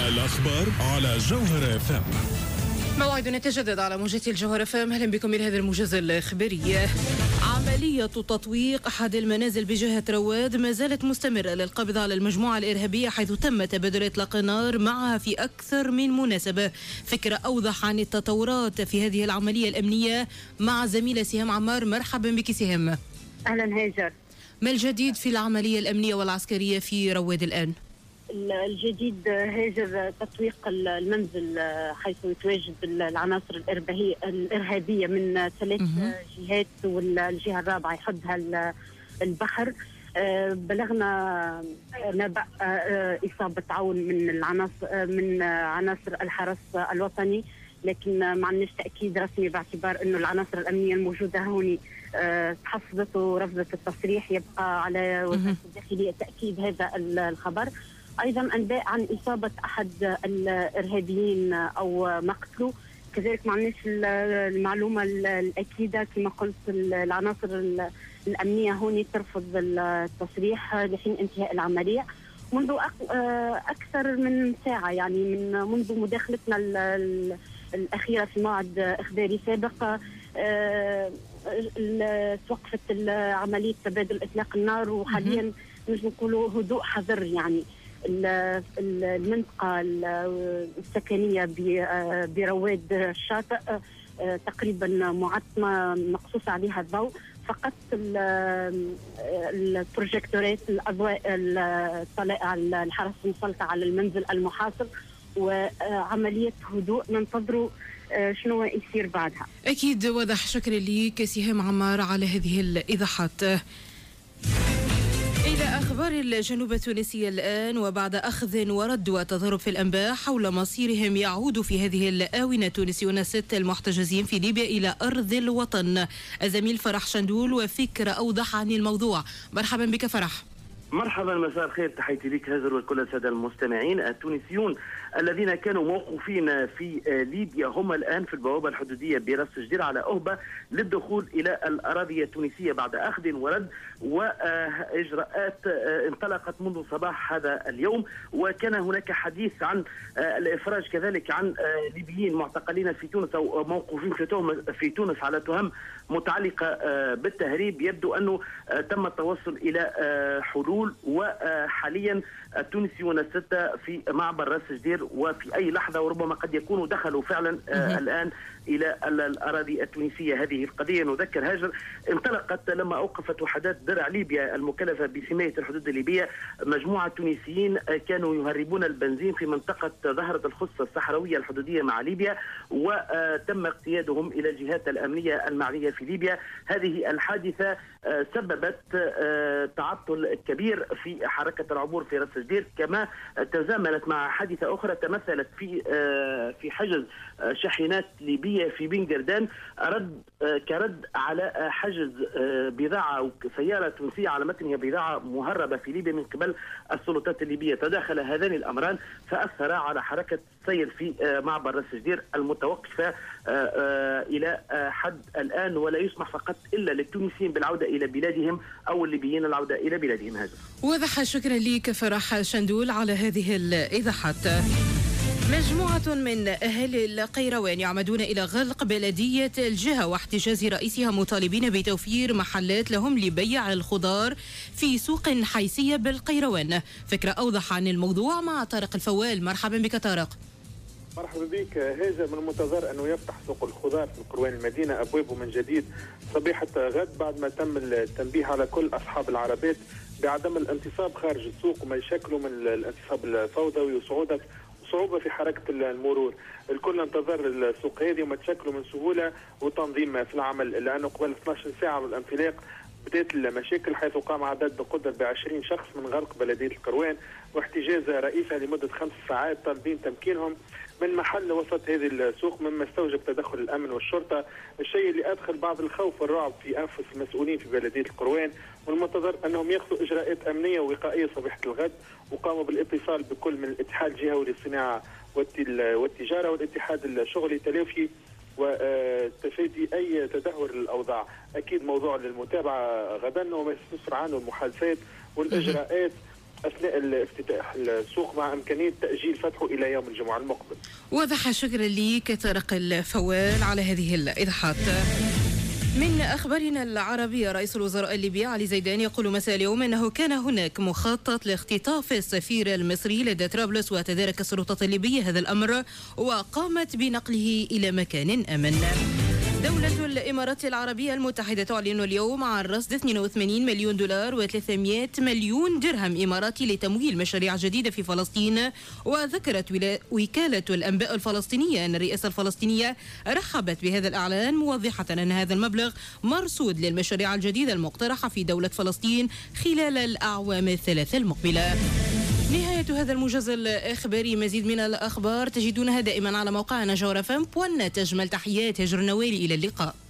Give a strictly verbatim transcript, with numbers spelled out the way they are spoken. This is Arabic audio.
الأخبار على جوهر اف ام. موعدنا يتجدد على موجة الجوهر اف ام. اهلا بكم الى هذا الموجز الخبري. عملية تطويق أحد المنازل بجهة رواد ما زالت مستمرة للقبض على المجموعة الإرهابية، حيث تم تبادل إطلاق النار معها في أكثر من مناسبة. فكرة أوضح عن التطورات في هذه العملية الأمنية مع زميلة سهام عمار. مرحبا بك سهام. أهلا هاجر. ما الجديد في العملية الأمنية والعسكرية في رواد الآن؟ الجديد هاجر تطويق المنزل حيث يتواجد العناصر الإرهابية من ثلاث جهات، والجهة الرابعة يحدها البحر. بلغنا نبأ إصابة عون من العناصر من عناصر الحرس الوطني، لكن ما عندناش تأكيد رسمي باعتبار أنه العناصر الأمنية الموجودة هوني تحفظت ورفضت التصريح. يبقى على وزارة الداخلية تأكيد هذا الخبر. أيضا أنباء عن إصابة أحد الإرهابيين أو مقتله، كذلك ما عندناش المعلومة الأكيدة. كما قلت العناصر الأمنية هوني ترفض التصريح لحين انتهاء العملية منذ أكثر من ساعة، يعني من منذ مداخلتنا الأخيرة في موعد إخباري سابق. توقفت عملية تبادل إطلاق النار، وحاليا نجم نقولوا هدوء حذر. يعني المنطقة السكنية برواد الشاطئ تقريبا معتمة مقصوص عليها الضوء، فقط البروجيكتورات الأضواء الطلائع الحرس مسلطة على المنزل المحاصر، وعملية هدوء ننتظروا شنو يصير بعدها. أكيد واضح. شكرا لك سهام عمار على هذه الإيضاحات. إلى أخبار الجنوب التونسي الآن، وبعد أخذ ورد وتضارب في الأنباء حول مصيرهم يعود في هذه الآونة التونسيون الست المحتجزين في ليبيا إلى أرض الوطن. الزميل فرح شندول وفكرة أوضح عن الموضوع. مرحبا بك فرح. مرحبا، مساء الخير، تحياتي لك هاجر ولكل الساده المستمعين. التونسيون الذين كانوا موقوفين في ليبيا هم الان في البوابه الحدوديه براس جدير على أهبة للدخول الى الاراضي التونسيه بعد اخذ ورد واجراءات انطلقت منذ صباح هذا اليوم. وكان هناك حديث عن الافراج كذلك عن ليبيين معتقلين في تونس او موقوفين في تهم في تونس على تهم متعلقه بالتهريب. يبدو انه تم التوصل الى حلول، وحاليا التونسيون الستة في معبر راس جدير، وفي أي لحظة وربما قد يكونوا دخلوا فعلا آه الآن إلى الأراضي التونسية. هذه القضية نذكر هاجر انطلقت لما أوقفت وحدات درع ليبيا المكلفة بحماية الحدود الليبية مجموعة تونسيين كانوا يهربون البنزين في منطقة ظهرة الخصة الصحراوية الحدودية مع ليبيا، وتم اقتيادهم إلى الجهات الأمنية المعنية في ليبيا. هذه الحادثة سببت تعطل كبير في حركة العبور في راس جدير، كما تزامنت مع حادثة أخرى تمثلت في في حجز شاحنات ليبية في بن قردان، رد كرد على حجز بضاعة أو سيارة تونسية على متنها بضاعة مهربة في ليبيا من قبل السلطات الليبية. تداخل هذان الأمران فأثر على حركة السير في معبر راس جدير المتوقفة إلى حد الآن، ولا يسمح فقط إلا للتونسيين بالعودة إلى بلادهم أو الليبيين العودة إلى بلادهم. هذا واضح. شكرا لك فرح شندول على هذه الإيضاحات. مجموعة من أهالي القيروان يعمدون إلى غلق بلدية الجهة واحتجاز رئيسها، مطالبين بتوفير محلات لهم لبيع الخضار في سوق حيسية بالقيروان. فكرة أوضح عن الموضوع مع طارق الفوال. مرحبا بك طارق. مرحبا بك هاجر. من المنتظر أنه يفتح سوق الخضار في قروان المدينة أبوابه من جديد صبيحة غد، بعد ما تم التنبيه على كل أصحاب العربات بعدم الانتصاب خارج السوق وما يشكلوا من الانتصاب الفوضوي وصعوبة صعوبة في حركة المرور. الكل انتظر السوق هذه وما تشكلوا من سهولة وتنظيم في العمل، لأنه قبل اثنعش ساعة من الانطلاق بدأت المشاكل، حيث قام عدد بقدر بعشرين شخص من غلق بلدية القروان واحتجاز رئيسها لمدة خمس ساعات، طالبين تمكينهم من محل وسط هذه السوق، مما استوجب تدخل الأمن والشرطة، الشيء اللي أدخل بعض الخوف والرعب في أنفس المسؤولين في بلدية القروان. والمنتظر أنهم يأخذوا إجراءات أمنية ووقائية صباحة الغد، وقاموا بالاتصال بكل من الاتحاد الجهوي للصناعة والتجارة والاتحاد الشغلي تلافي وتفادي أي تدهور للأوضاع. أكيد موضوع للمتابعة غدا وما يسفر عنه المحادثات والإجراءات أثناء افتتاح السوق مع إمكانية تأجيل فتحه إلى يوم الجمعة المقبل. واضح، شكرا لك طارق الفوال على هذه الإيضاحات. من أخبارنا العربية، رئيس الوزراء الليبي علي زيدان يقول مساء اليوم أنه كان هناك مخطط لاختطاف السفير المصري لدى طرابلس، وتدارك السلطات الليبية هذا الأمر وقامت بنقله إلى مكان آمن. دولة الإمارات العربية المتحدة تعلن اليوم عن رصد اثنين وثمانين مليون دولار وثلاثمائة مليون درهم إماراتي لتمويل مشاريع جديدة في فلسطين. وذكرت وكالة الأنباء الفلسطينية أن الرئاسة الفلسطينية رحبت بهذا الإعلان، موضحة أن هذا المبلغ مرصود للمشاريع الجديدة المقترحة في دولة فلسطين خلال الأعوام الثلاثة المقبلة. نهاية هذا الموجز الإخباري. مزيد من الأخبار تجدونها دائما على موقعنا جوهر اف ام دوت نت. أجمل تحيات هجر نوالي، إلى اللقاء.